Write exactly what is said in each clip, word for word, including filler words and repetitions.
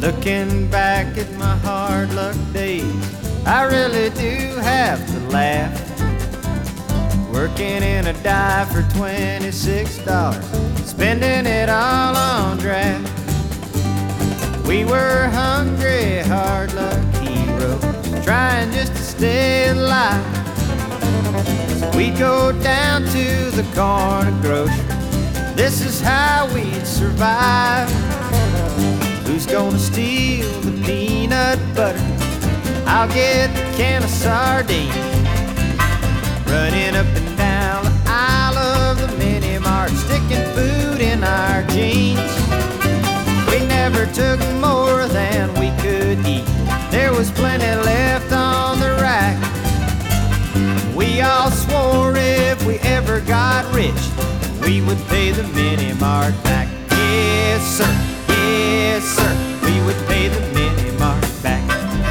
Looking back at my hard luck days, I really do have to laugh. Working in a dive for twenty-six dollars, spending it all on draft. We were hungry, hard luck heroes, trying just to stay alive. So we'd go down to the corner grocery, this is how we'd survive. Who's gonna steal the peanut butter? I'll get the can of sardines. Running up and down the aisle of the mini mart, sticking food in our jeans. We never took more than we could eat, there was plenty left on the rack. We all swore if we ever got rich, we would pay the mini mart back. Yes sir, yes sir, we would pay the mini mart back.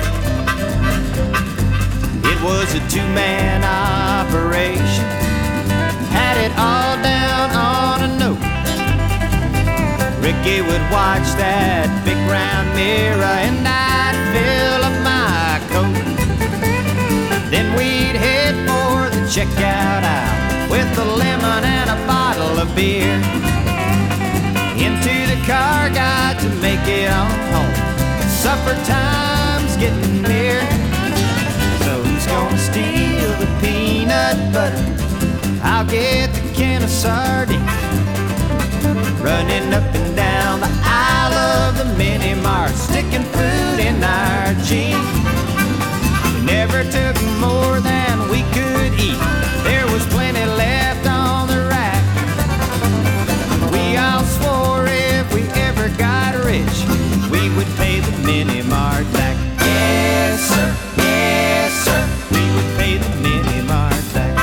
It was a two-man operation, had it all down on a note. Ricky would watch that big round mirror and I'd fill up my coat. Then we'd head for the checkout aisle with a lemon and a bottle of beer. Into the car, got to make it on home, supper time's getting near. So who's gonna steal the peanut butter? I'll get the can of sardines. Running up and down the aisle of the mini mart, sticking food in our jeans. We never took more than we could eat, there was plenty left on the rack. We all swore if we ever got rich, we would pay the mini mart back. Yes sir, yes sir, we would pay the mini mart back.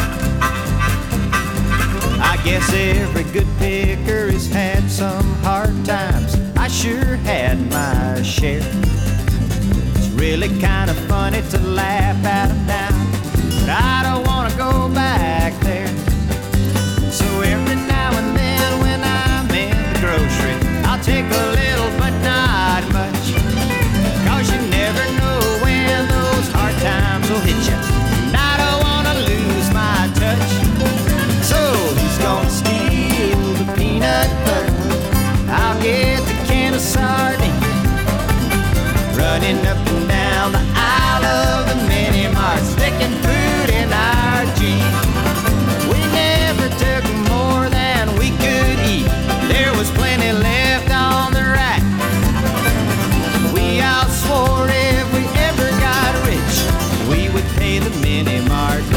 I guess every good picker has had some hard times, I sure had my share. It's really kind of funny to laugh at them now, but I don't want to go back there. So every now and then when I'm in the grocery, I'll take a little but not much, cause you never know when those hard times will hit you, and I don't want to lose my touch. So who's gonna steal the peanut butter? I'll get the can of sardines. Running up and down the aisle of the mini mart, sticking food in our jeans. We never took more than we could eat, there was plenty left on the rack. We all swore if we ever got rich, we would pay the mini mart